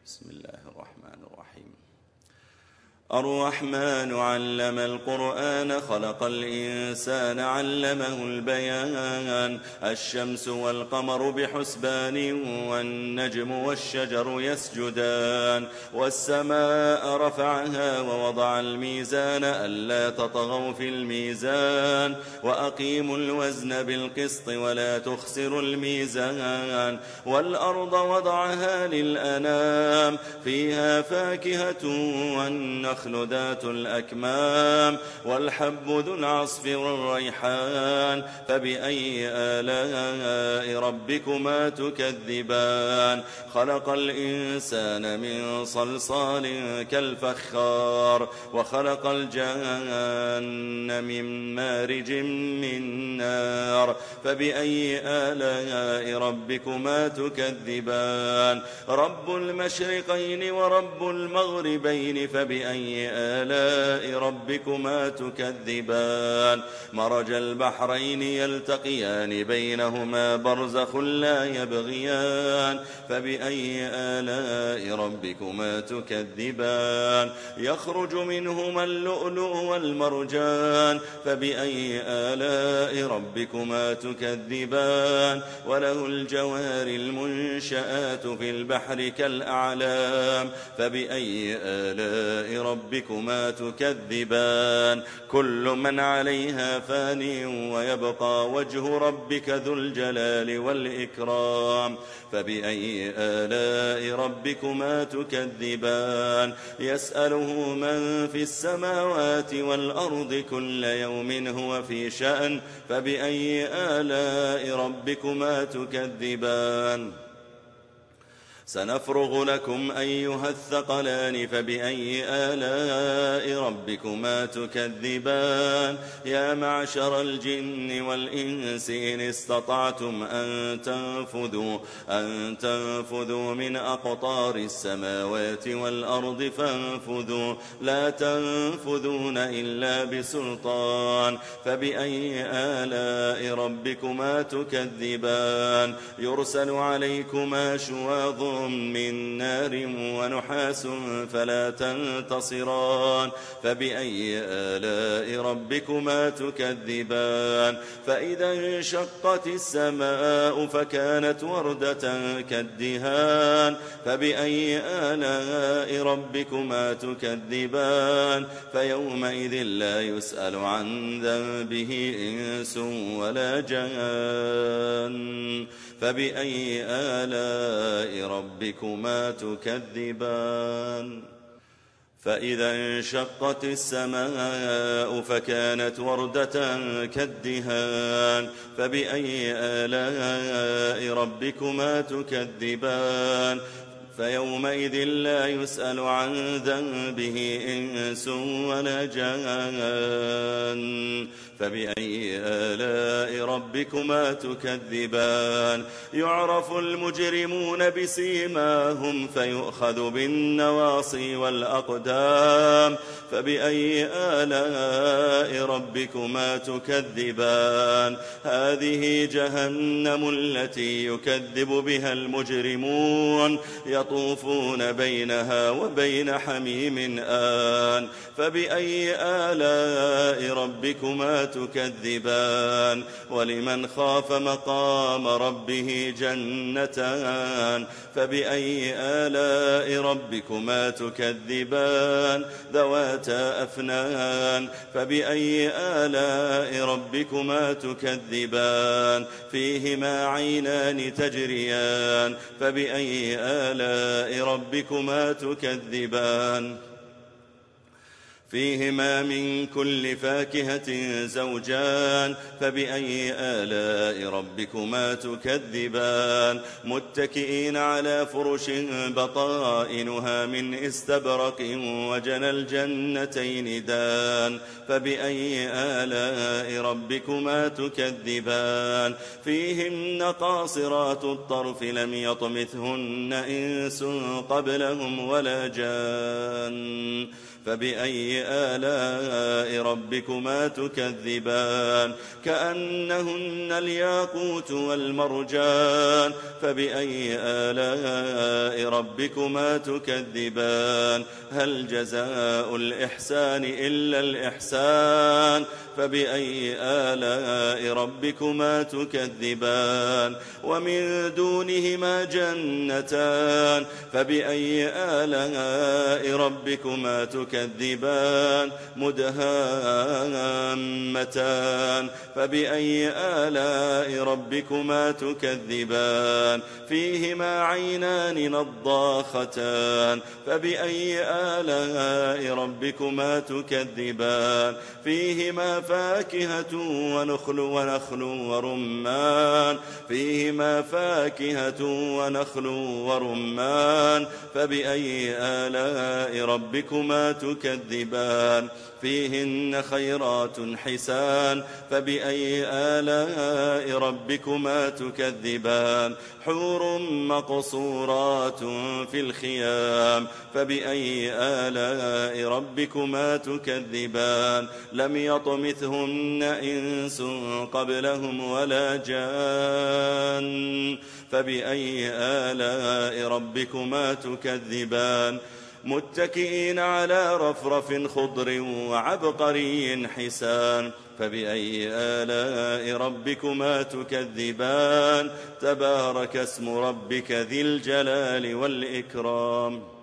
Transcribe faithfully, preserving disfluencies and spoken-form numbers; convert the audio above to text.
بسم الله الرحمن الرحيم. الرحمن علم القرآن خلق الإنسان علمه البيان. الشمس والقمر بحسبان والنجم والشجر يسجدان. والسماء رفعها ووضع الميزان ألا تطغوا في الميزان وأقيموا الوزن بالقسط ولا تخسروا الميزان. والأرض وضعها للأنام فيها فاكهة والنخل ذات الأكمام والحب ذو العصف والريحان فبأي آلاء ربكما تكذبان. خلق الإنسان من صلصال كالفخار وخلق الجان من مارج من نار فبأي آلاء ربكما تكذبان. رب المشرقين ورب المغربين فبأي آلاء ربكما تكذبان. مرج البحرين يلتقيان بينهما برزخ لا يبغيان فبأي آلاء ربكما تكذبان. يخرج منهما اللؤلؤ والمرجان فبأي آلاء ربكما تكذبان. وله الجوار المنشآت في البحر كالأعلام فبأي آلاء ربكما تكذبان. كل من عليها فان ويبقى وجه ربك ذو الجلال والإكرام فبأي آلاء ربكما تكذبان. يسأله من في السماوات والأرض كل يوم هو في شأن فبأي آلاء ربكما تكذبان. سنفرغ لكم أيها الثقلان فبأي آلاء ربكما تكذبان. يا معشر الجن والإنس إن استطعتم أن تنفذوا أن تنفذوا من أقطار السماوات والأرض فانفذوا لا تنفذون إلا بسلطان فبأي آلاء ربكما تكذبان. يرسل عليكما شواظ من نار ونحاس فلا تنتصران فبأي آلاء ربكما تكذبان. فإذا انشقت السماء فكانت وردة كالدهان فبأي آلاء ربكما تكذبان. فيومئذ لا يسأل عن ذنبه إنس ولا جان فبأي آلاء ربكما تكذبان. فإذا انشقت السماء فكانت وردة كالدهان فبأي آلاء ربكما تكذبان. فيومئذ لا يسأل عن ذنبه إنس ولا جان فبأي آلاء ربكما تكذبان. يعرف المجرمون بسيماهم فيؤخذ بالنواصي والأقدام فبأي آلاء ربكما تكذبان. هذه جهنم التي يكذب بها المجرمون يطوفون بينها وبين حميم آن فبأي آلاء ربكما تكذبان. ولمن خاف مقام ربه جنتان فبأي آلاء ربكما تكذبان. ذواتا أفنان فبأي آلاء ربكما تكذبان. فيهما عينان تجريان فبأي آلاء ربكما تكذبان. فيهما من كل فاكهة زوجان فبأي آلاء ربكما تكذبان. متكئين على فرش بطائنها من استبرق وجنى الجنتين دان فبأي آلاء ربكما تكذبان. فيهن قاصرات الطرف لم يطمثهن إنس قبلهم ولا جان فبأي آلاء ربكما تكذبان كأنهن الياقوت والمرجان فبأي آلاء ربكما تكذبان هل جزاء الإحسان إلا الإحسان فبأي آلاء ربكما تكذبان ومن دونهما جنتان فبأي آلاء ربكما تكذبان مدهامتان فبأي آلاء ربكما تكذبان فيهما عينان نضاختان فبأي آلاء ربكما تكذبان فيهما فاكهة ونخل ونخل ورمان فيهما فاكهة ونخل ورمان فبأي آلاء ربكما تكذبان فيهن خيرات حسان فبأي آلاء ربكما تكذبان حور مقصورات في الخيام فبأي آلاء ربكما تكذبان لم يطمثهن إنس قبلهم ولا جان فبأي آلاء ربكما تكذبان متكئين على رفرف خضر وعبقري حسان فبأي آلاء ربكما تكذبان تبارك اسم ربك ذي الجلال والإكرام